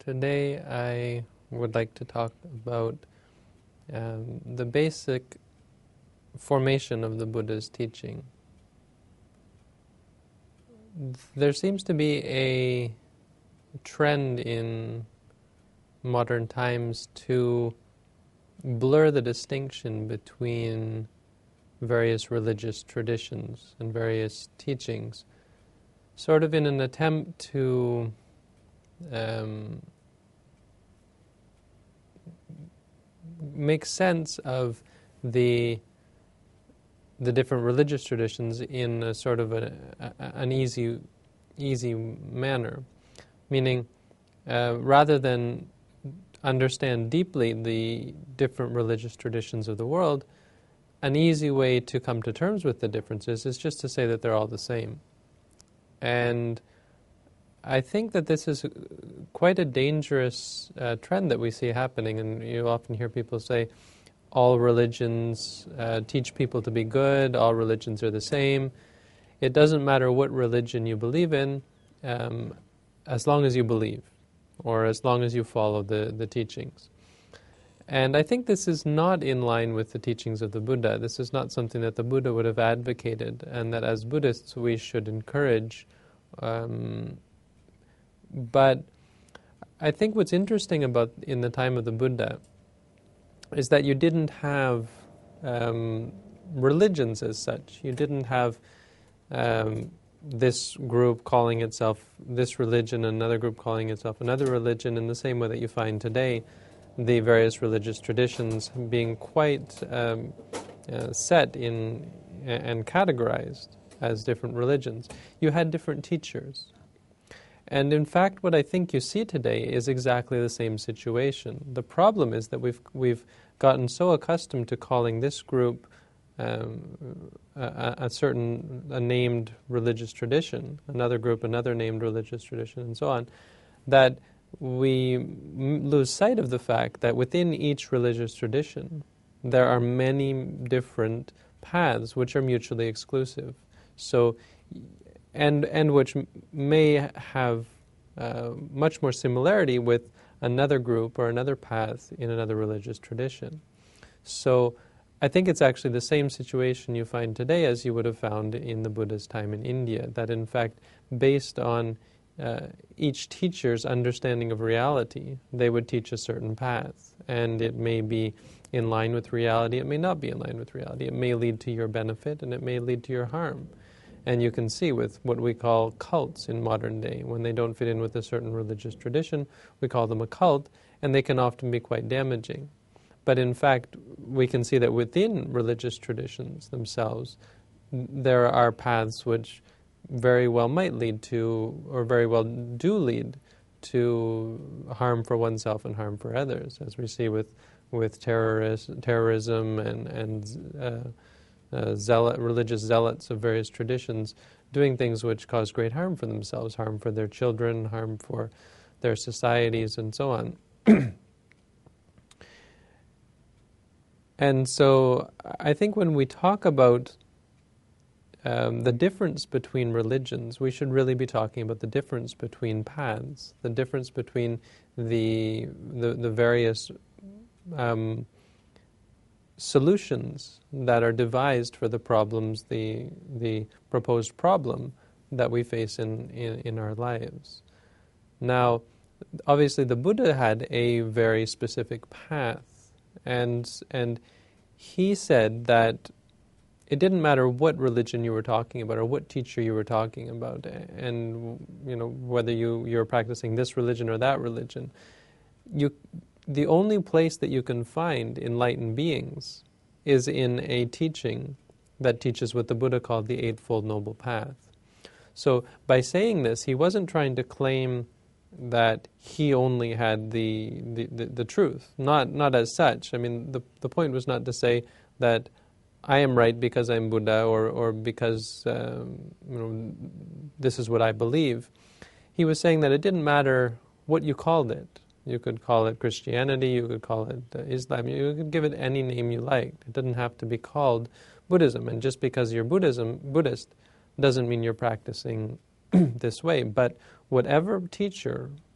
Today I would like to talk about the basic formation of the Buddha's teaching. There seems to be a trend in modern times to blur the distinction between various religious traditions and various teachings, sort of in an attempt to make sense of the different religious traditions in a sort of an easy manner, meaning rather than understand deeply the different religious traditions of the world, an easy way to come to terms with the differences is just to say that they're all the same. And I think that this is quite a dangerous trend that we see happening, and you often hear people say, all religions teach people to be good, all religions are the same. It doesn't matter what religion you believe in, as long as you believe, or as long as you follow the teachings. And I think this is not in line with the teachings of the Buddha. This is not something that the Buddha would have advocated, and that as Buddhists we should encourage. But I think what's interesting about in the time of the Buddha is that you didn't have religions as such. You didn't have this group calling itself this religion, another group calling itself another religion, in the same way that you find today the various religious traditions being quite set in and categorized as different religions. You had different teachers. And in fact, what I think you see today is exactly the same situation. The problem is that we've gotten so accustomed to calling this group a named religious tradition, another group another named religious tradition, and so on, that we lose sight of the fact that within each religious tradition there are many different paths which are mutually exclusive. So, and which may have much more similarity with another group or another path in another religious tradition. So I think it's actually the same situation you find today as you would have found in the Buddha's time in India, that in fact, based on each teacher's understanding of reality, they would teach a certain path. And it may be in line with reality, it may not be in line with reality. It may lead to your benefit and it may lead to your harm. And you can see with what we call cults in modern day, when they don't fit in with a certain religious tradition, we call them a cult, and they can often be quite damaging. But in fact, we can see that within religious traditions themselves, there are paths which very well might lead to, or very well do lead to harm for oneself and harm for others, as we see with terrorism and religious zealots of various traditions doing things which cause great harm for themselves, harm for their children, harm for their societies, and so on. And so I think when we talk about the difference between religions, we should really be talking about the difference between paths, the difference between the various solutions that are devised for the problems, the proposed problem that we face in our lives. Now, obviously the Buddha had a very specific path, and he said that it didn't matter what religion you were talking about or what teacher you were talking about, and whether you're practicing this religion or that religion. The only place that you can find enlightened beings is in a teaching that teaches what the Buddha called the Eightfold Noble Path. So by saying this, he wasn't trying to claim that he only had the truth, not as such. I mean, the point was not to say that I am right because I'm Buddha or because this is what I believe. He was saying that it didn't matter what you called it. You could call it Christianity, you could call it Islam, you could give it any name you liked. It doesn't have to be called Buddhism. And just because you're Buddhist doesn't mean you're practicing this way. But whatever teacher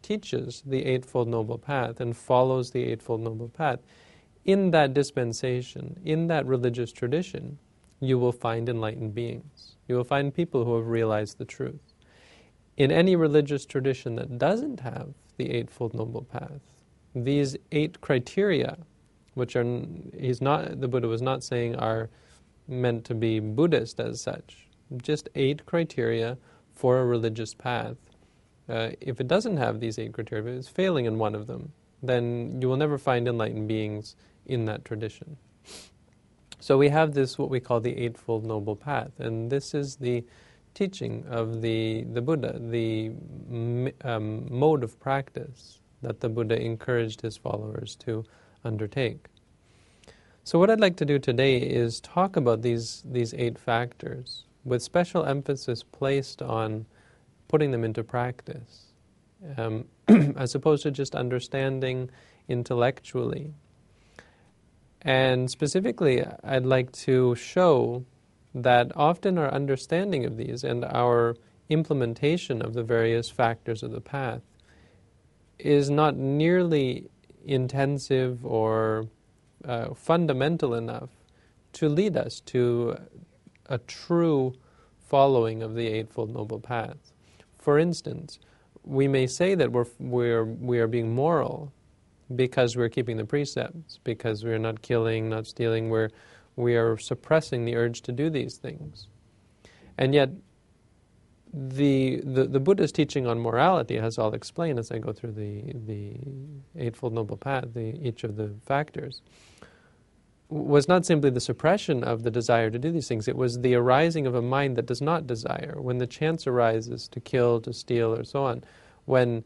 teaches the Eightfold Noble Path and follows the Eightfold Noble Path, in that dispensation, in that religious tradition, you will find enlightened beings. You will find people who have realized the truth. In any religious tradition that doesn't have the Eightfold Noble Path, these 8 criteria, which the Buddha was not saying are meant to be Buddhist as such, just 8 criteria for a religious path. If it doesn't have these 8 criteria, if it's failing in one of them, then you will never find enlightened beings in that tradition. So we have this, what we call the Eightfold Noble Path, and this is the teaching of the Buddha, the mode of practice that the Buddha encouraged his followers to undertake. So what I'd like to do today is talk about these 8 factors, with special emphasis placed on putting them into practice, as opposed to just understanding intellectually. And specifically, I'd like to show that often our understanding of these and our implementation of the various factors of the path is not nearly intensive or fundamental enough to lead us to a true following of the Eightfold Noble Path. For instance, we may say that we are being moral because we're keeping the precepts, because we're not killing, not stealing, we are suppressing the urge to do these things. And yet, the Buddha's teaching on morality, as I'll explain as I go through the Eightfold Noble Path, each of the factors, was not simply the suppression of the desire to do these things. It was the arising of a mind that does not desire. When the chance arises to kill, to steal, or so on, when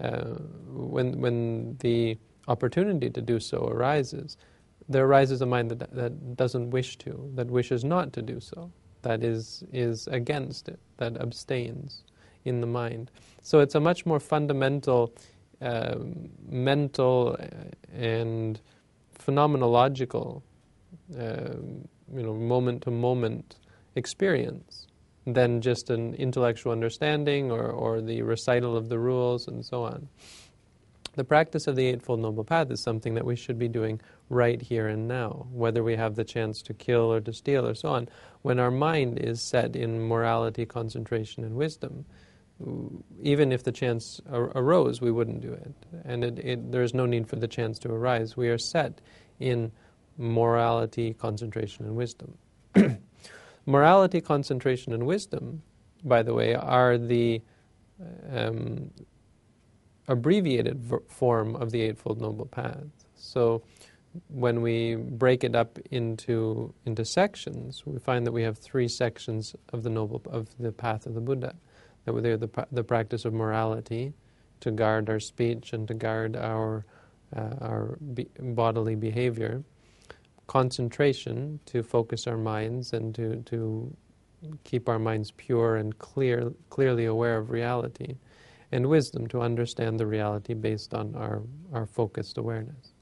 the opportunity to do so arises, there arises a mind that doesn't wish to, that wishes not to do so, that is against it, that abstains in the mind. So it's a much more fundamental mental and phenomenological moment-to-moment experience than just an intellectual understanding or the recital of the rules and so on. The practice of the Eightfold Noble Path is something that we should be doing right here and now, whether we have the chance to kill or to steal or so on. When our mind is set in morality, concentration, and wisdom, even if the chance arose, we wouldn't do it. And there's no need for the chance to arise. We are set in morality, concentration, and wisdom. Morality, concentration, and wisdom, by the way, are the abbreviated form of the Eightfold Noble Path. So when we break it up into sections, we find that we have 3 sections of the path of the Buddha. That they're the practice of morality, to guard our speech and to guard our bodily behavior. Concentration, to focus our minds and to keep our minds pure and clearly aware of reality. And wisdom, to understand the reality based on our focused awareness.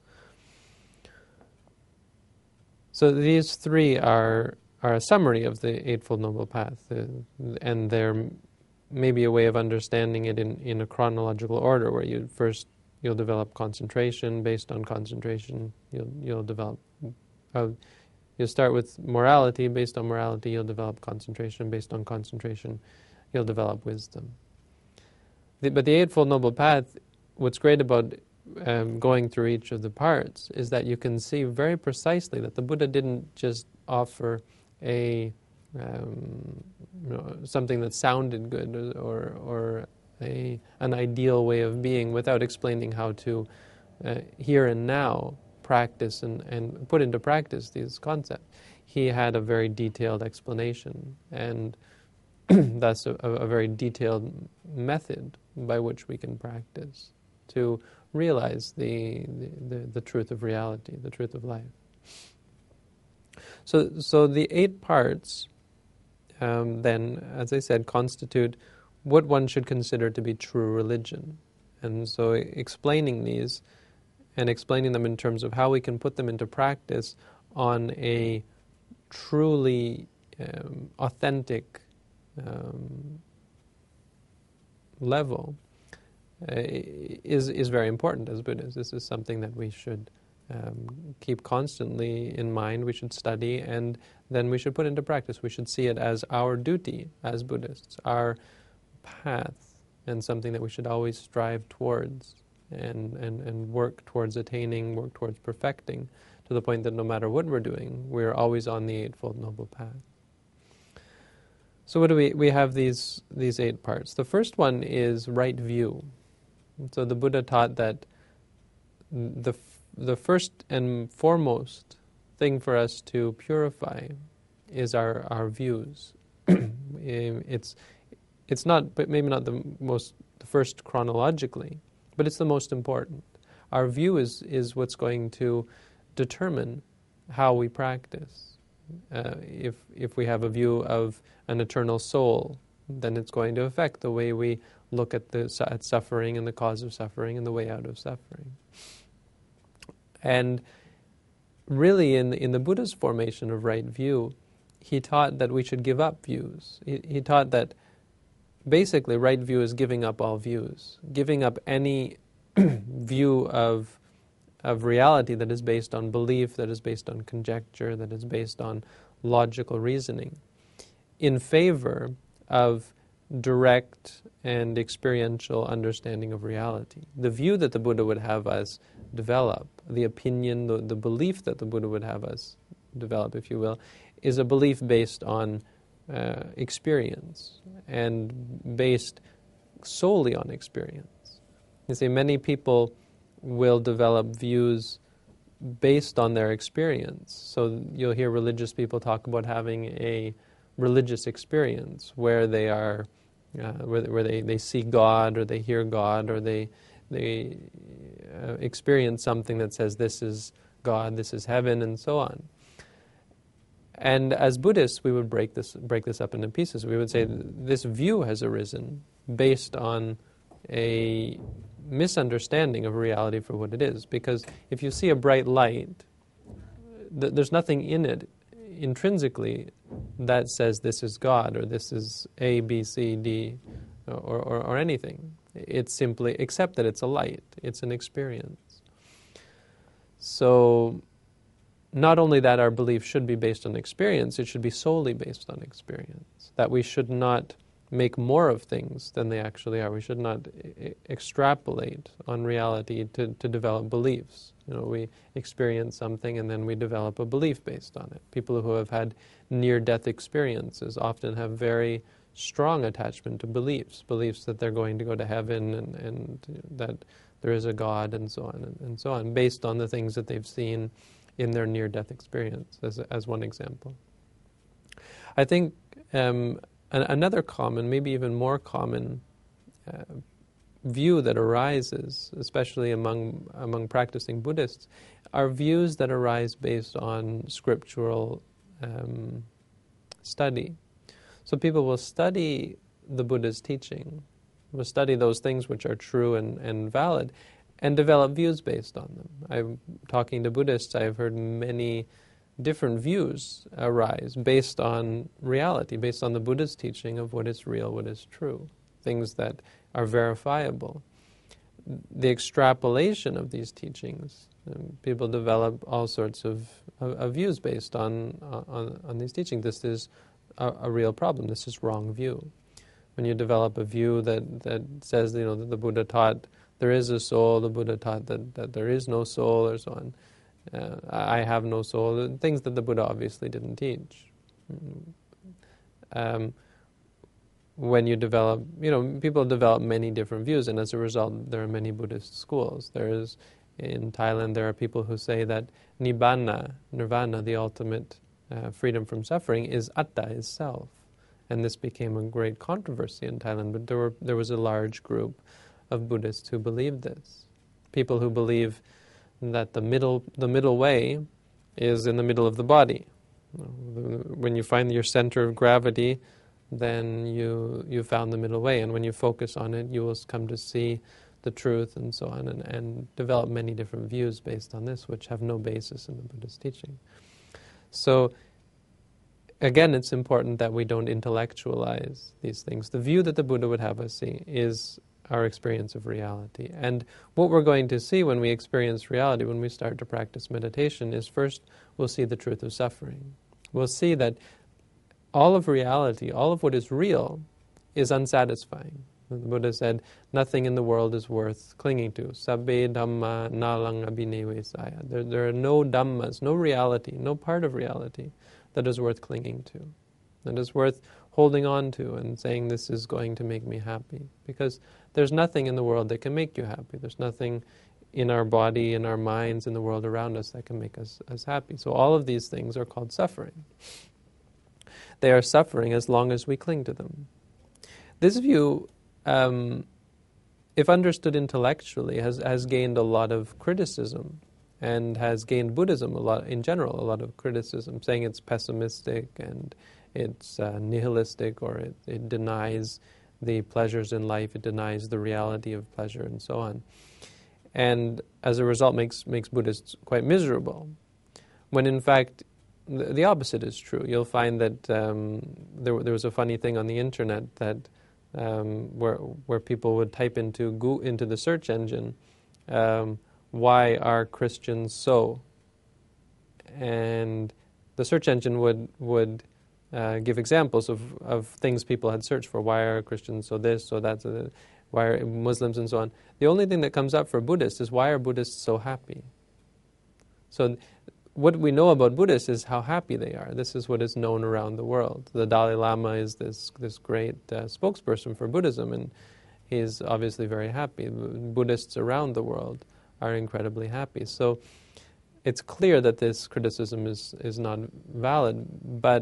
So these 3 are a summary of the Eightfold Noble Path, and they're maybe a way of understanding it in a chronological order, where you'll develop concentration. Based on concentration, you'll develop. You'll start with morality. Based on morality, you'll develop concentration. Based on concentration, you'll develop wisdom. But the Eightfold Noble Path, what's great about going through each of the parts is that you can see very precisely that the Buddha didn't just offer something that sounded good or an ideal way of being without explaining how to here and now practice and put into practice these concepts. He had a very detailed explanation and thus a very detailed method by which we can practice to realize the truth of reality, the truth of life. So the 8 parts then, as I said, constitute what one should consider to be true religion. And so explaining these and explaining them in terms of how we can put them into practice on a truly authentic level is very important as Buddhists. This is something that we should keep constantly in mind. We should study, and then we should put into practice. We should see it as our duty as Buddhists, our path, and something that we should always strive towards and work towards attaining, work towards perfecting, to the point that no matter what we're doing, we're always on the Eightfold Noble Path. So what do we have these 8 parts. The first one is right view. So the Buddha taught that the first and foremost thing for us to purify is our views. It's not, but maybe not the first chronologically, but it's the most important. Our view is what's going to determine how we practice. If we have a view of an eternal soul, then it's going to affect the way we look at suffering and the cause of suffering and the way out of suffering. And really, in the Buddha's formation of right view, he taught that we should give up views. He taught that basically right view is giving up all views, giving up any view of reality that is based on belief, that is based on conjecture, that is based on logical reasoning, in favor of direct and experiential understanding of reality. The view that the Buddha would have us develop, the opinion, the belief that the Buddha would have us develop, if you will, is a belief based on experience and based solely on experience. You see, many people will develop views based on their experience. So you'll hear religious people talk about having a religious experience where they are, where they see God, or they hear God, or they experience something that says this is God, this is heaven, and so on. And as Buddhists, we would break this up into pieces. We would say this view has arisen based on a misunderstanding of reality for what it is. Because if you see a bright light, there's nothing in it intrinsically that says this is God, or this is A, B, C, D, or anything. It's simply, except that it's a light, it's an experience. So not only that our belief should be based on experience, it should be solely based on experience. That we should not make more of things than they actually are. We should not extrapolate on reality to develop beliefs. We experience something and then we develop a belief based on it. People who have had near-death experiences often have very strong attachment to beliefs that they're going to go to heaven and that there is a God and so on, based on the things that they've seen in their near-death experience, as one example. I think another common, maybe even more common view that arises, especially among practicing Buddhists, are views that arise based on scriptural study. So people will study the Buddha's teaching, will study those things which are true and valid, and develop views based on them. I'm talking to Buddhists, I've heard many different views arise based on reality, based on the Buddha's teaching of what is real, what is true, things that are verifiable. The extrapolation of these teachings, people develop all sorts of views based on these teachings. This is a real problem. This is wrong view. When you develop a view that says, that the Buddha taught there is a soul, the Buddha taught that there is no soul, or so on. I have no soul, things that the Buddha obviously didn't teach. When you develop, people develop many different views, and as a result, there are many Buddhist schools. In Thailand, there are people who say that Nibbana, Nirvana, the ultimate freedom from suffering, is atta, is self. And this became a great controversy in Thailand, but there was a large group of Buddhists who believed this. People who believe that the middle way is in the middle of the body. When you find your center of gravity, then you found the middle way, and when you focus on it, you will come to see the truth and so on, and develop many different views based on this, which have no basis in the Buddha's teaching. So, again, it's important that we don't intellectualize these things. The view that the Buddha would have us see is our experience of reality. And what we're going to see when we experience reality, when we start to practice meditation, is first we'll see the truth of suffering. We'll see that all of reality, all of what is real, is unsatisfying. The Buddha said, nothing in the world is worth clinging to. Sabbe dhamma nalang abhinevesaya. There are no dhammas, no reality, no part of reality that is worth clinging to, that is worth holding on to and saying this is going to make me happy. Because there's nothing in the world that can make you happy. There's nothing in our body, in our minds, in the world around us that can make us happy. So all of these things are called suffering. They are suffering as long as we cling to them. This view, if understood intellectually, has gained a lot of criticism, and has gained Buddhism a lot of criticism, saying it's pessimistic and it's nihilistic, or it denies the pleasures in life, it denies the reality of pleasure, and so on. And as a result makes Buddhists quite miserable, when in fact the opposite is true. You'll find that there was a funny thing on the internet that where people would type into the search engine, why are Christians so? And the search engine would give examples of things people had searched for. Why are Christians so this, so that, so that, why are Muslims, and so on. The only thing that comes up for Buddhists is, why are Buddhists so happy? So what we know about Buddhists is how happy they are. This is what is known around the world. The Dalai Lama is this great spokesperson for Buddhism, and he's obviously very happy. Buddhists around the world are incredibly happy. So it's clear that this criticism is not valid, but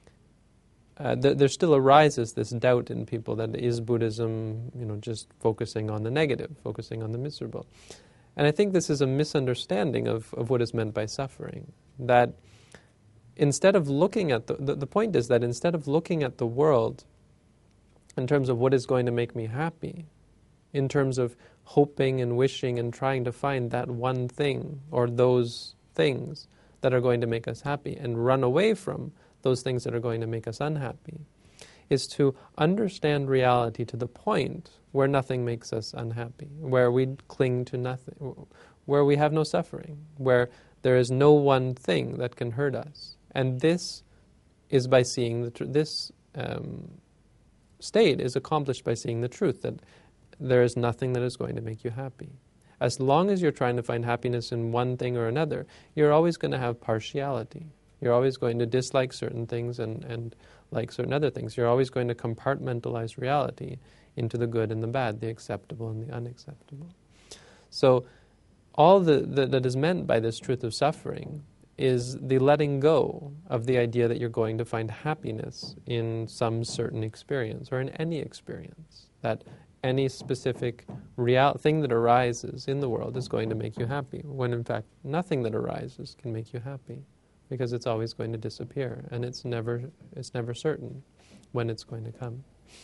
there still arises this doubt in people that is Buddhism, just focusing on the negative, focusing on the miserable. And I think this is a misunderstanding of what is meant by suffering. That instead of looking at the point is that instead of looking at the world in terms of what is going to make me happy, in terms of hoping and wishing and trying to find that one thing or those things that are going to make us happy, and run away from those things that are going to make us unhappy, is to understand reality to the point where nothing makes us unhappy, where we cling to nothing, where we have no suffering, where there is no one thing that can hurt us. And this is by seeing this state is accomplished by seeing the truth, that there is nothing that is going to make you happy. As long as you're trying to find happiness in one thing or another, you're always going to have partiality. You're always going to dislike certain things and like certain other things. You're always going to compartmentalize reality into the good and the bad, the acceptable and the unacceptable. So all that is meant by this truth of suffering is the letting go of the idea that you're going to find happiness in some certain experience or in any experience, that any specific thing that arises in the world is going to make you happy, when in fact nothing that arises can make you happy, because it's always going to disappear, and it's never certain when it's going to come.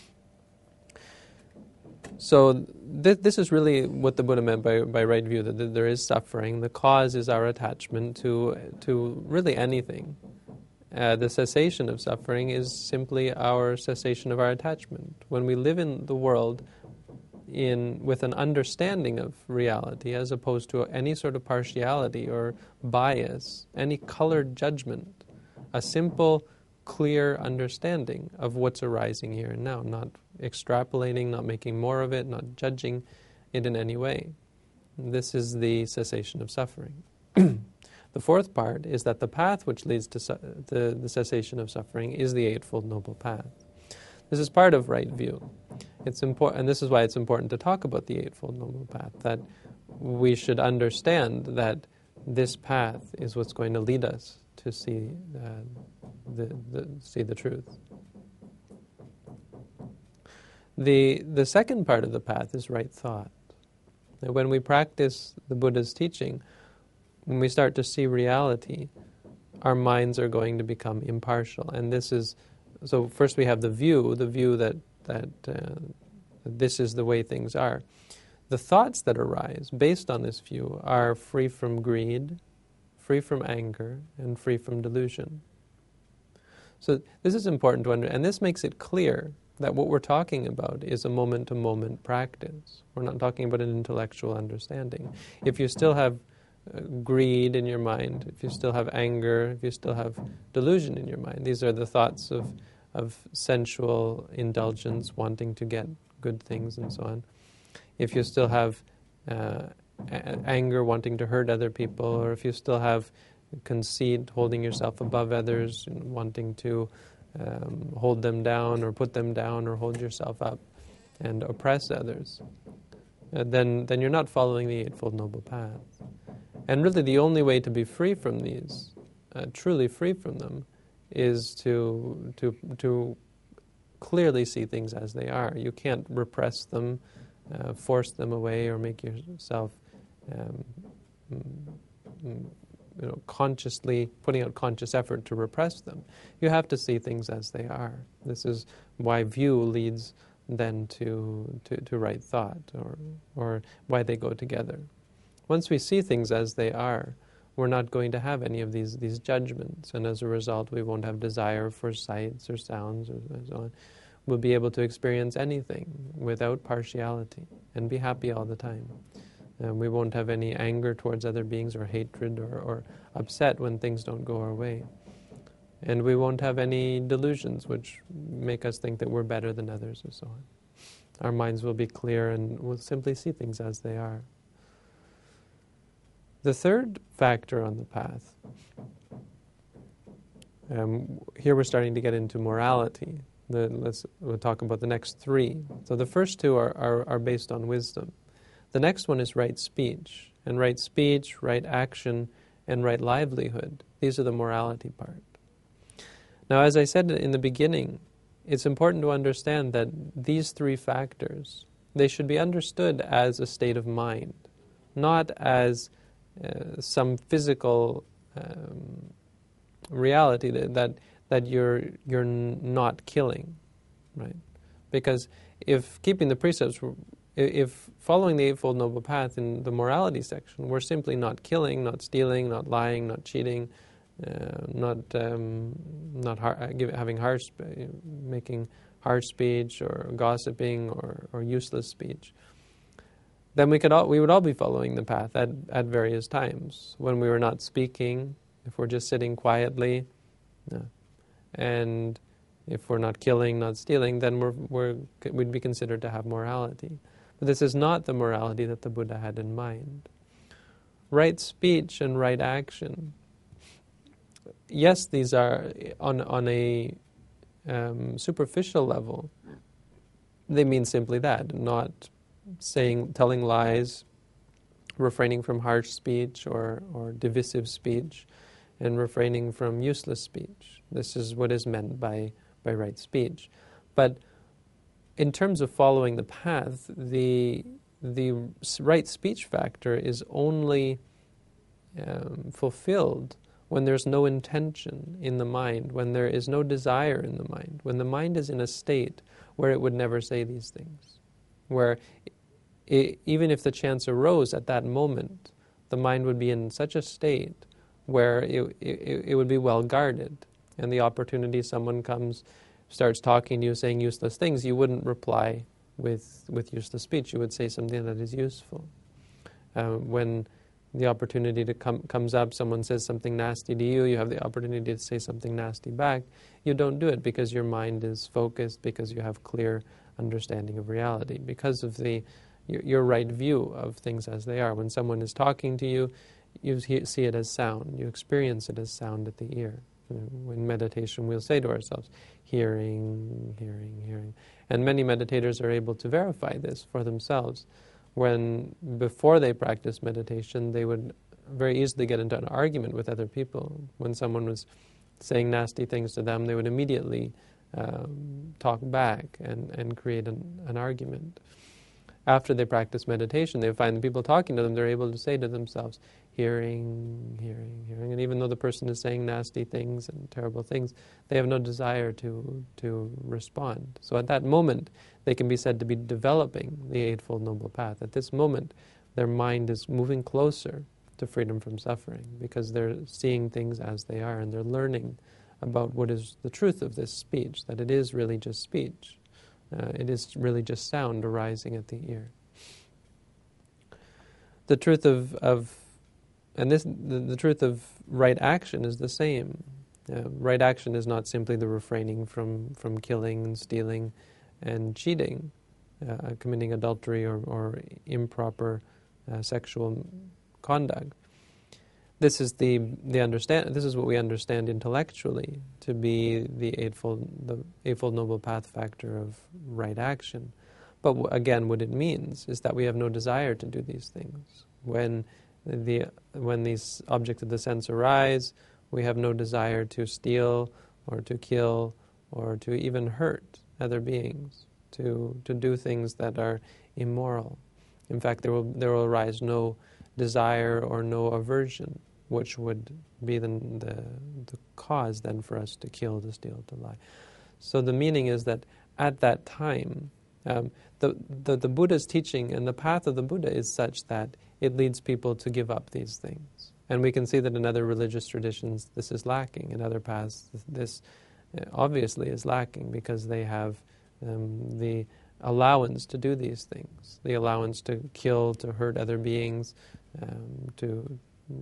So this is really what the Buddha meant by right view, that there is suffering. The cause is our attachment to really anything. The cessation of suffering is simply our cessation of our attachment. When we live in the world with an understanding of reality, as opposed to any sort of partiality or bias, any colored judgment, a simple, clear understanding of what's arising here and now, not extrapolating, not making more of it, not judging it in any way. This is the cessation of suffering. The fourth part is that the path which leads to the cessation of suffering is the Eightfold Noble Path. This is part of right view. It's important, and this is why it's important to talk about the Eightfold Noble Path, that we should understand that this path is what's going to lead us to see the truth. The second part of the path is right thought. When we practice the Buddha's teaching, when we start to see reality, our minds are going to become impartial. And this is, so first we have the view that this is the way things are. The thoughts that arise based on this view are free from greed, free from anger, and free from delusion. So this is important to understand, and this makes it clear that what we're talking about is a moment-to-moment practice. We're not talking about an intellectual understanding. If you still have greed in your mind, if you still have anger, if you still have delusion in your mind, these are the thoughts of sensual indulgence, wanting to get good things and so on. If you still have anger, wanting to hurt other people, or if you still have conceit, holding yourself above others, and wanting to hold them down or put them down or hold yourself up and oppress others, then you're not following the Eightfold Noble Path. And really the only way to be free from these, truly free from them, is to clearly see things as they are. You can't repress them, force them away, or make yourself consciously putting out conscious effort to repress them. You have to see things as they are. This is why view leads then to right thought, or why they go together. Once we see things as they are, we're not going to have any of these judgments, and as a result we won't have desire for sights or sounds or so on. We'll be able to experience anything without partiality and be happy all the time. We won't have any anger towards other beings or hatred or upset when things don't go our way. And we won't have any delusions which make us think that we're better than others or so on. Our minds will be clear and we'll simply see things as they are. The third factor on the path, here we're starting to get into morality. We'll talk about the next three. So the first two are based on wisdom. The next one is right speech. And right speech, right action, and right livelihood. These are the morality part. Now, as I said in the beginning, it's important to understand that these three factors, they should be understood as a state of mind, not as some physical reality that you're not killing, right? Because if keeping the precepts, if following the Eightfold Noble Path in the morality section, we're simply not killing, not stealing, not lying, not cheating, making harsh speech or gossiping or useless speech, then we would all be following the path at various times. When we were not speaking, if we're just sitting quietly, and if we're not killing, not stealing, then we'd be considered to have morality. But this is not the morality that the Buddha had in mind. Right speech and right action. Yes, these are on a superficial level. They mean simply that, not telling lies, refraining from harsh speech or divisive speech, and refraining from useless speech. This is what is meant by right speech. But in terms of following the path, the right speech factor is only fulfilled when there's no intention in the mind, when there is no desire in the mind, when the mind is in a state where it would never say these things, where even if the chance arose at that moment, the mind would be in such a state where it would be well guarded, and the opportunity someone starts talking to you, saying useless things, you wouldn't reply with useless speech. You would say something that is useful. When the opportunity comes up, someone says something nasty to you, you have the opportunity to say something nasty back. You don't do it because your mind is focused, because you have clear understanding of reality, because of your right view of things as they are. When someone is talking to you, you see it as sound. You experience it as sound at the ear. In meditation, we'll say to ourselves, hearing, hearing, hearing. And many meditators are able to verify this for themselves. When, before they practice meditation, they would very easily get into an argument with other people. When someone was saying nasty things to them, they would immediately talk back and create an argument. After they practice meditation, they find the people talking to them, they're able to say to themselves, hearing, hearing, hearing. And even though the person is saying nasty things and terrible things, they have no desire to respond. So at that moment, they can be said to be developing the Eightfold Noble Path. At this moment, their mind is moving closer to freedom from suffering, because they're seeing things as they are, and they're learning about what is the truth of this speech, that it is really just speech. It is really just sound arising at the ear. The truth the truth of right action is the same. Right action is not simply the refraining from killing and stealing and cheating, committing adultery or improper sexual conduct. This is This is what we understand intellectually to be the Eightfold Noble Path factor of right action. But again, what it means is that we have no desire to do these things. When these objects of the sense arise, we have no desire to steal or to kill or to even hurt other beings, to do things that are immoral. In fact, there will arise no desire or no aversion, which would be the cause then for us to kill, to steal, to lie. So the meaning is that at that time, the Buddha's teaching and the path of the Buddha is such that it leads people to give up these things. And we can see that in other religious traditions this is lacking. In other paths this obviously is lacking because they have the allowance to do these things, the allowance to kill, to hurt other beings, to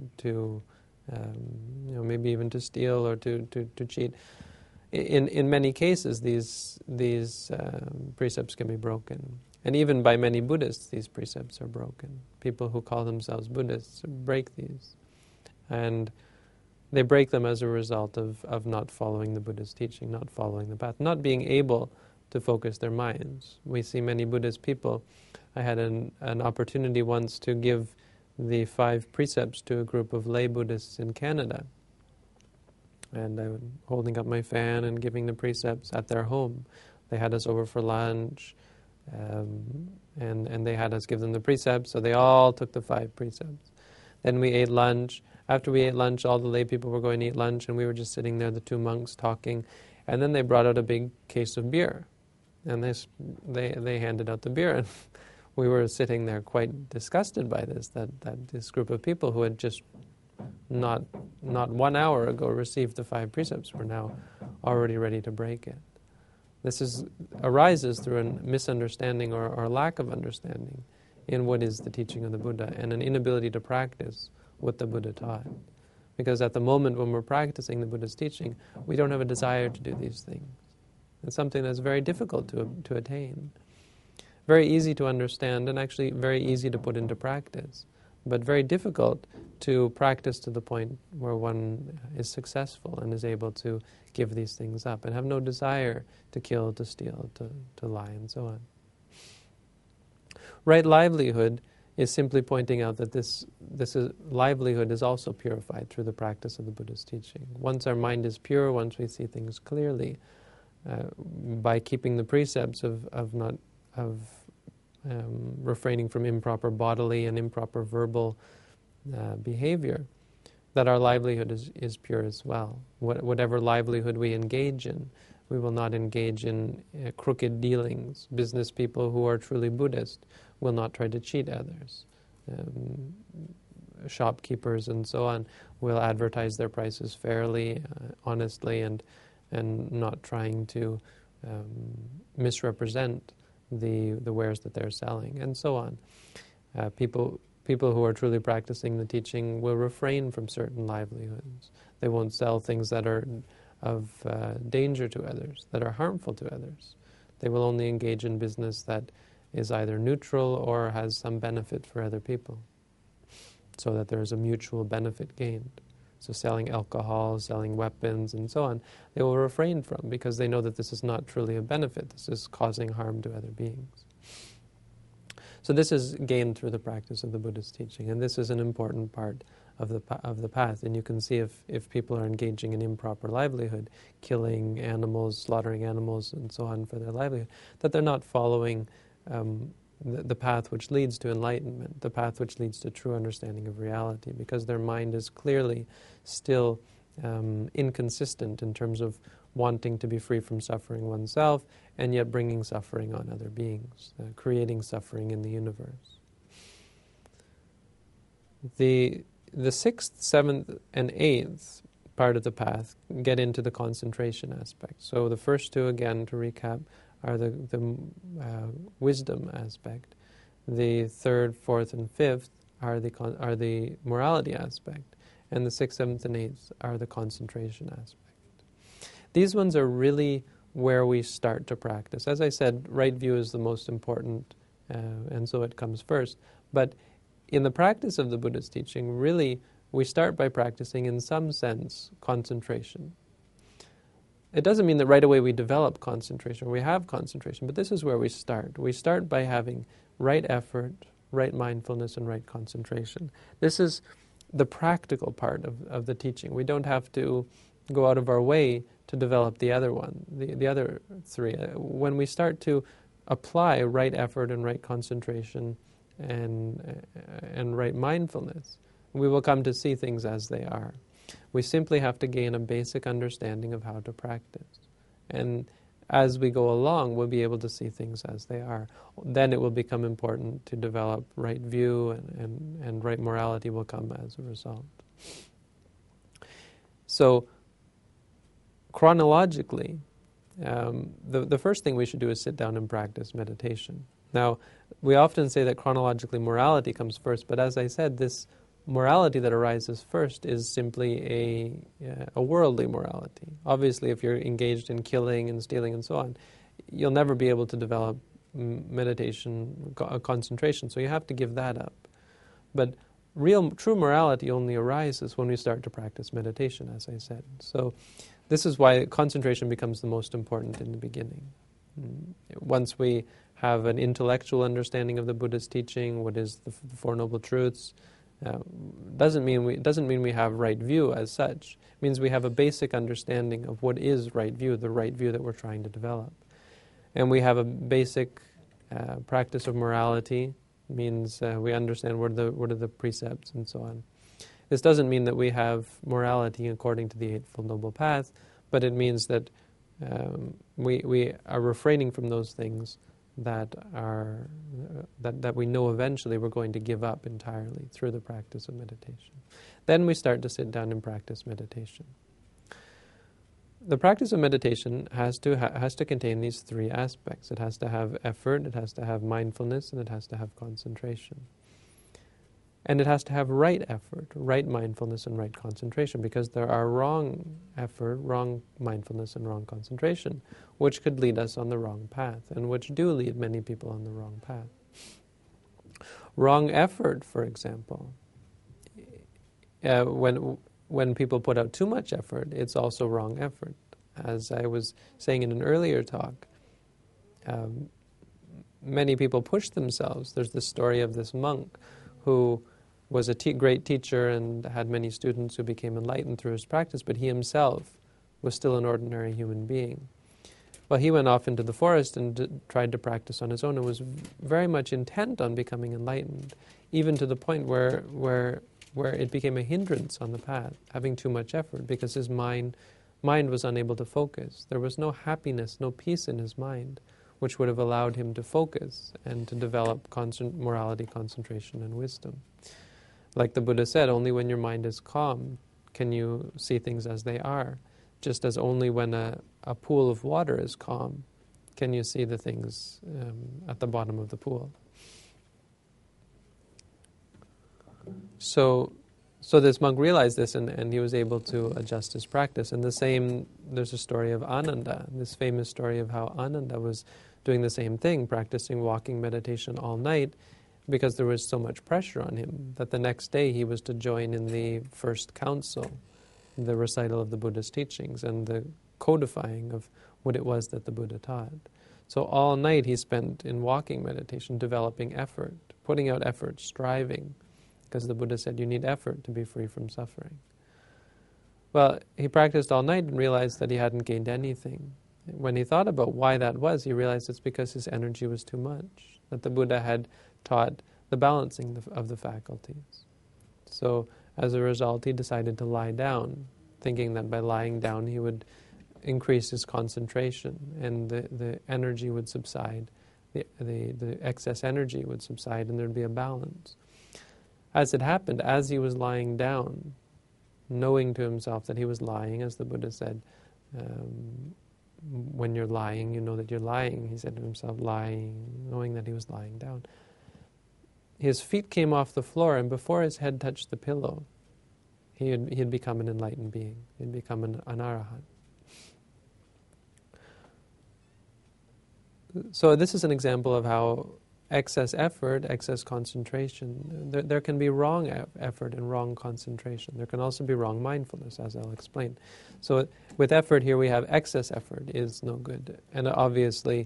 maybe even to steal or to cheat. In many cases, these precepts can be broken. And even by many Buddhists, these precepts are broken. People who call themselves Buddhists break these. And they break them as a result of not following the Buddha's teaching, not following the path, not being able to focus their minds. We see many Buddhist people. I had an opportunity once to give the 5 precepts to a group of lay Buddhists in Canada. And I was holding up my fan and giving the precepts at their home. They had us over for lunch, and they had us give them the precepts, so they all took the 5 precepts. Then we ate lunch. After we ate lunch, all the lay people were going to eat lunch, and we were just sitting there, the 2 monks, talking. And then they brought out a big case of beer, and they handed out the beer, and we were sitting there quite disgusted by this, that this group of people who had just not 1 hour ago received the 5 precepts were now already ready to break it. This arises through a misunderstanding or lack of understanding in what is the teaching of the Buddha and an inability to practice what the Buddha taught. Because at the moment when we're practicing the Buddha's teaching, we don't have a desire to do these things. It's something that's very difficult to attain. Very easy to understand and actually very easy to put into practice, but very difficult to practice to the point where one is successful and is able to give these things up and have no desire to kill, to steal, to lie, and so on. Right livelihood is simply pointing out that this livelihood is also purified through the practice of the Buddha's teaching. Once our mind is pure, once we see things clearly, by keeping the precepts of refraining from improper bodily and improper verbal behavior, that our livelihood is pure as well. Whatever livelihood we engage in, we will not engage in crooked dealings. Business people who are truly Buddhist will not try to cheat others. Shopkeepers and so on will advertise their prices fairly, honestly, and not trying to misrepresent the wares that they're selling, and so on. People who are truly practicing the teaching will refrain from certain livelihoods. They won't sell things that are of danger to others, that are harmful to others. They will only engage in business that is either neutral or has some benefit for other people, so that there is a mutual benefit gained. So selling alcohol, selling weapons, and so on, they will refrain from, because they know that this is not truly a benefit. This is causing harm to other beings. So this is gained through the practice of the Buddha's teaching, and this is an important part of the path. And you can see if people are engaging in improper livelihood, killing animals, slaughtering animals, and so on for their livelihood, that they're not following the path which leads to enlightenment, the path which leads to true understanding of reality, because their mind is clearly still inconsistent in terms of wanting to be free from suffering oneself and yet bringing suffering on other beings, creating suffering in the universe. The 6th, 7th, and 8th part of the path get into the concentration aspect. So the first 2, again, to recap, are the wisdom aspect. The third, fourth, and fifth are the morality aspect, and the sixth, seventh, and eighth are the concentration aspect. These ones are really where we start to practice. As I said, right view is the most important, and so it comes first. But in the practice of the Buddha's teaching, really, we start by practicing, in some sense, concentration. It doesn't mean that right away we develop concentration, or we have concentration, but this is where we start. We start by having right effort, right mindfulness, and right concentration. This is the practical part of the teaching. We don't have to go out of our way to develop the other one, the other three. When we start to apply right effort and right concentration and right mindfulness, we will come to see things as they are. We simply have to gain a basic understanding of how to practice. And as we go along, we'll be able to see things as they are. Then it will become important to develop right view, and right morality will come as a result. So, chronologically, the first thing we should do is sit down and practice meditation. Now, we often say that chronologically morality comes first, but as I said, this morality that arises first is simply a worldly morality. Obviously, if you're engaged in killing and stealing and so on, you'll never be able to develop meditation, concentration, so you have to give that up. But true morality only arises when we start to practice meditation, as I said. So this is why concentration becomes the most important in the beginning. Once we have an intellectual understanding of the Buddha's teaching, what is the Four Noble Truths, doesn't mean we have right view as such. It means we have a basic understanding of what is right view, the right view that we're trying to develop. And we have a basic practice of morality. It means we understand what are the precepts and so on. This doesn't mean that we have morality according to the Eightfold Noble Path, but it means that we are refraining from those things that we know eventually we're going to give up entirely through the practice of meditation. Then we start to sit down and practice meditation. The practice of meditation has to contain these three aspects. It has to have effort, it has to have mindfulness, and it has to have concentration. And it has to have right effort, right mindfulness, and right concentration, because there are wrong effort, wrong mindfulness, and wrong concentration, which could lead us on the wrong path, and which do lead many people on the wrong path. Wrong effort, for example, when people put out too much effort, it's also wrong effort. As I was saying in an earlier talk, many people push themselves. There's this story of this monk who was a great teacher and had many students who became enlightened through his practice, but he himself was still an ordinary human being. Well, he went off into the forest and tried to practice on his own and was very much intent on becoming enlightened, even to the point where it became a hindrance on the path, having too much effort, because his mind was unable to focus. There was no happiness, no peace in his mind, which would have allowed him to focus and to develop morality, concentration, and wisdom. Like the Buddha said, only when your mind is calm can you see things as they are, just as only when a pool of water is calm can you see the things at the bottom of the pool. So this monk realized this, and he was able to adjust his practice. And there's a story of Ananda, this famous story of how Ananda was doing the same thing, practicing walking meditation all night, because there was so much pressure on him that the next day he was to join in the first council, the recital of the Buddha's teachings and the codifying of what it was that the Buddha taught. So all night he spent in walking meditation, developing effort, putting out effort, striving, because the Buddha said you need effort to be free from suffering. Well, he practiced all night and realized that he hadn't gained anything. When he thought about why that was, he realized it's because his energy was too much, that the Buddha had taught the balancing of the faculties. So as a result, he decided to lie down, thinking that by lying down he would increase his concentration and the energy would subside, the excess energy would subside, and there'd be a balance. As it happened, as he was lying down, knowing to himself that he was lying, as the Buddha said, when you're lying, you know that you're lying. He said to himself, lying, knowing that he was lying down. His feet came off the floor, and before his head touched the pillow, he had become an enlightened being. He had become an arahant. So this is an example of how excess effort, excess concentration, there can be wrong effort and wrong concentration. There can also be wrong mindfulness, as I'll explain. So with effort here we have excess effort is no good. And obviously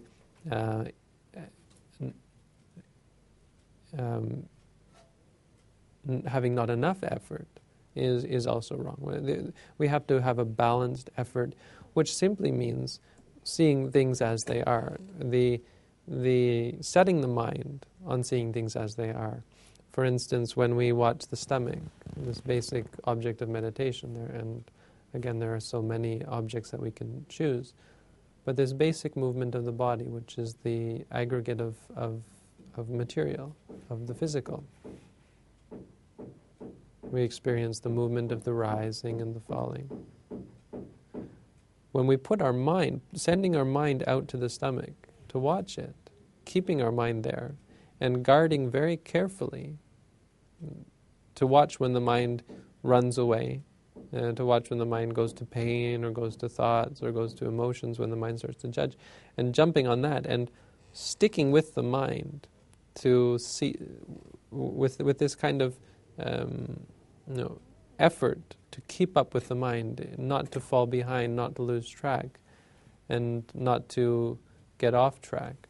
having not enough effort is also wrong. We have to have a balanced effort, which simply means seeing things as they are. The setting the mind on seeing things as they are. For instance, when we watch the stomach, this basic object of meditation there, and again there are so many objects that we can choose, but this basic movement of the body, which is the aggregate of material, of the physical. We experience the movement of the rising and the falling. When we put our mind, sending our mind out to the stomach to watch it, keeping our mind there, and guarding very carefully to watch when the mind runs away, to watch when the mind goes to pain or goes to thoughts or goes to emotions, when the mind starts to judge, and jumping on that and sticking with the mind to see, with this kind of effort to keep up with the mind, not to fall behind, not to lose track, and not to get off track,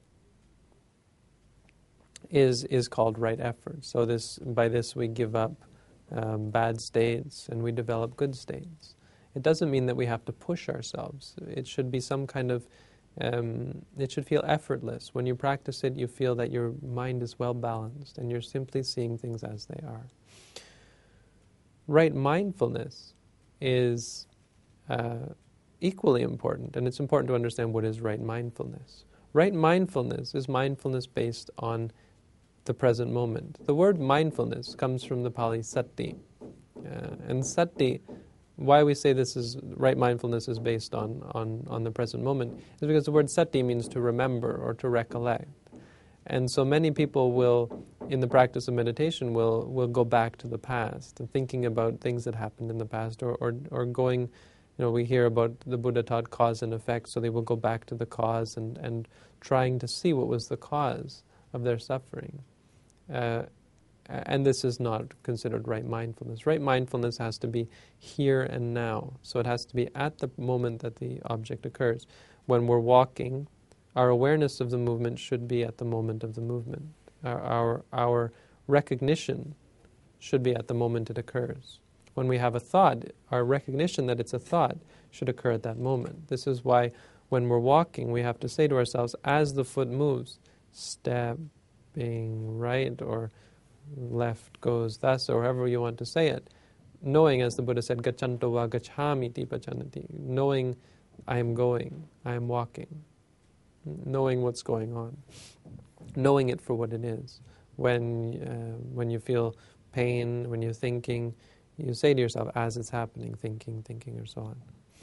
is called right effort. So by this we give up bad states and we develop good states. It doesn't mean that we have to push ourselves. It should be some kind of, it should feel effortless. When you practice it, you feel that your mind is well balanced and you're simply seeing things as they are. Right mindfulness is equally important, and it's important to understand what is right mindfulness. Right mindfulness is mindfulness based on the present moment. The word mindfulness comes from the Pali sati. And sati, why we say this is right mindfulness is based on the present moment, is because the word sati means to remember or to recollect. And so many people will, in the practice of meditation, will go back to the past and thinking about things that happened in the past, or going, we hear about the Buddha taught cause and effect, so they will go back to the cause and trying to see what was the cause of their suffering. And this is not considered right mindfulness. Right mindfulness has to be here and now. So it has to be at the moment that the object occurs. When we're walking, our awareness of the movement should be at the moment of the movement. Our recognition should be at the moment it occurs. When we have a thought, our recognition that it's a thought should occur at that moment. This is why when we're walking, we have to say to ourselves, as the foot moves, stepping right or left goes thus, or however you want to say it, knowing, as the Buddha said, gachanto va gacchami ti pachanati, knowing I am going, I am walking, knowing what's going on, knowing it for what it is. When you feel pain, when you're thinking, you say to yourself, as it's happening, thinking, or so on.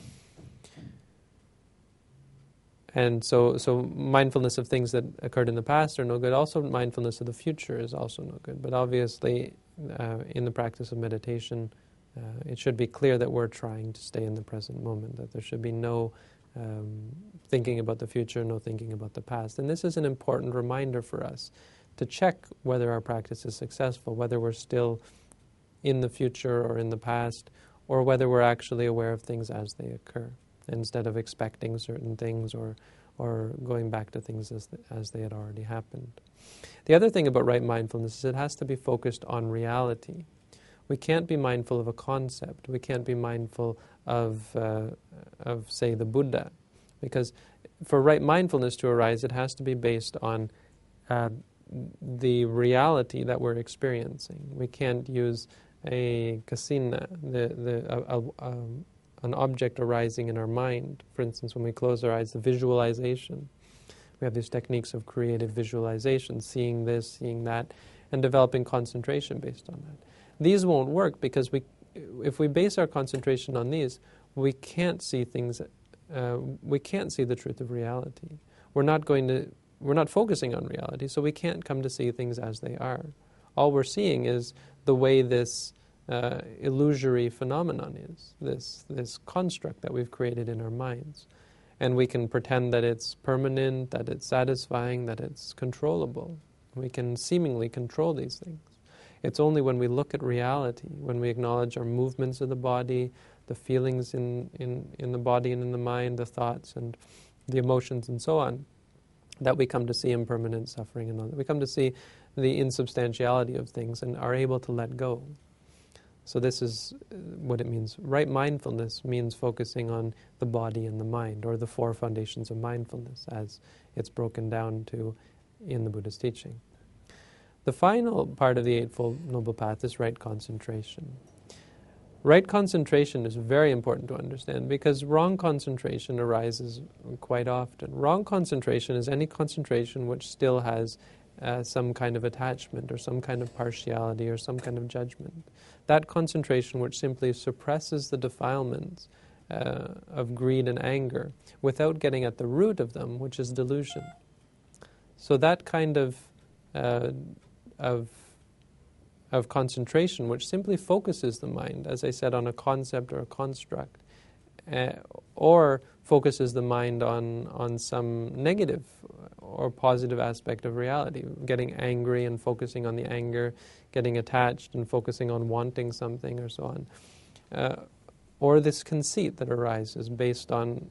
And so mindfulness of things that occurred in the past are no good. Also, mindfulness of the future is also no good. But obviously, in the practice of meditation, it should be clear that we're trying to stay in the present moment, that there should be no thinking about the future, no thinking about the past. And this is an important reminder for us to check whether our practice is successful, whether we're still in the future or in the past, or whether we're actually aware of things as they occur, instead of expecting certain things or going back to things as they had already happened. The other thing about right mindfulness is it has to be focused on reality. We can't be mindful of a concept. We can't be mindful of say, the Buddha. Because for right mindfulness to arise, it has to be based on the reality that we're experiencing. We can't use a kasina, an object arising in our mind. For instance, when we close our eyes, the visualization. We have these techniques of creative visualization, seeing this, seeing that, and developing concentration based on that. These won't work because if we base our concentration on these, we can't see things we can't see the truth of reality. We're not focusing on reality, so we can't come to see things as they are. All we're seeing is the way this illusory phenomenon is, this construct that we've created in our minds. And we can pretend that it's permanent, that it's satisfying, that it's controllable. We can seemingly control these things. It's only when we look at reality, when we acknowledge our movements of the body, the feelings in the body and in the mind, the thoughts and the emotions and so on, that we come to see impermanent suffering and all that. We come to see the insubstantiality of things and are able to let go. So this is what it means. Right mindfulness means focusing on the body and the mind, or the four foundations of mindfulness, as it's broken down to in the Buddha's teaching. The final part of the Eightfold Noble Path is right concentration. Right concentration is very important to understand because wrong concentration arises quite often. Wrong concentration is any concentration which still has some kind of attachment or some kind of partiality or some kind of judgment. That concentration which simply suppresses the defilements of greed and anger without getting at the root of them, which is delusion. So that kind of concentration which simply focuses the mind, as I said, on a concept or a construct, or focuses the mind on some negative or positive aspect of reality, getting angry and focusing on the anger, getting attached and focusing on wanting something or so on. Or this conceit that arises based on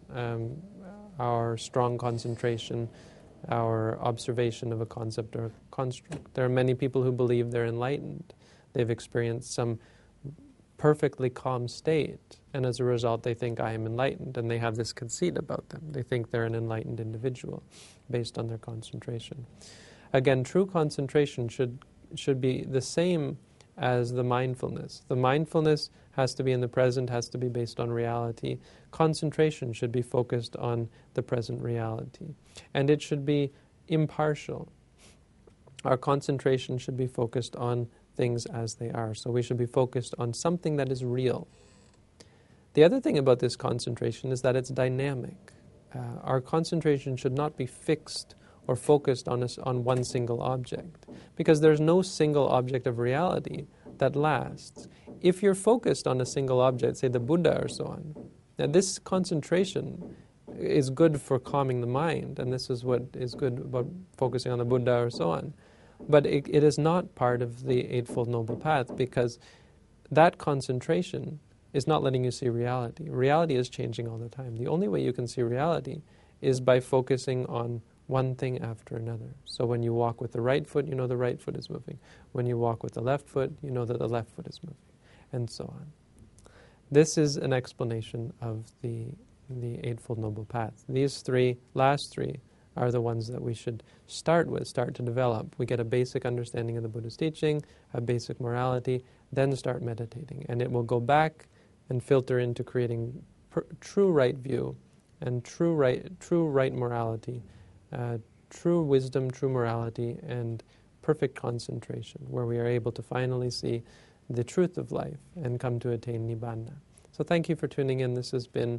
our strong concentration, our observation of a concept or a construct. There are many people who believe they're enlightened. They've experienced some perfectly calm state, and as a result they think, I am enlightened, and they have this conceit about them. They think they're an enlightened individual based on their concentration. Again, true concentration should be the same as the mindfulness. The mindfulness has to be in the present, has to be based on reality. Concentration should be focused on the present reality. And it should be impartial. Our concentration should be focused on things as they are. So we should be focused on something that is real. The other thing about this concentration is that it's dynamic. Our concentration should not be fixed or focused on one single object, because there's no single object of reality that lasts. If you're focused on a single object, say the Buddha or so on, now this concentration is good for calming the mind, and this is what is good about focusing on the Buddha or so on. But it is not part of the Eightfold Noble Path, because that concentration is not letting you see reality. Reality is changing all the time. The only way you can see reality is by focusing on one thing after another. So when you walk with the right foot, you know the right foot is moving. When you walk with the left foot, you know that the left foot is moving, and so on. This is an explanation of the Eightfold Noble Path. These last three, are the ones that we should start to develop. We get a basic understanding of the Buddha's teaching, a basic morality, then start meditating. And it will go back and filter into creating true right view and true right morality, true wisdom, true morality, and perfect concentration, where we are able to finally see the truth of life and come to attain Nibbana. So thank you for tuning in. This has been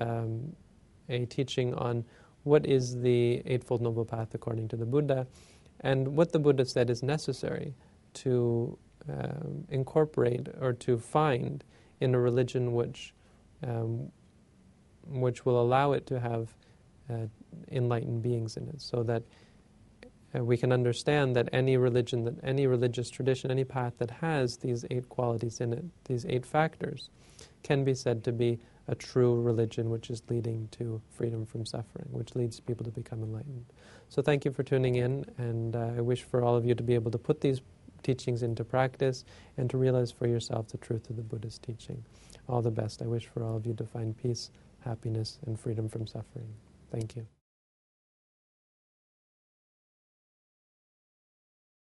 a teaching on what is the Eightfold Noble Path according to the Buddha, and what the Buddha said is necessary to incorporate or to find in a religion which will allow it to have enlightened beings in it, so that we can understand that any religion, that any religious tradition, any path that has these 8 qualities in it, these 8 factors, can be said to be a true religion which is leading to freedom from suffering, which leads people to become enlightened. So thank you for tuning in, and I wish for all of you to be able to put these teachings into practice and to realize for yourself the truth of the Buddha's teaching. All the best. I wish for all of you to find peace, happiness, and freedom from suffering. Thank you.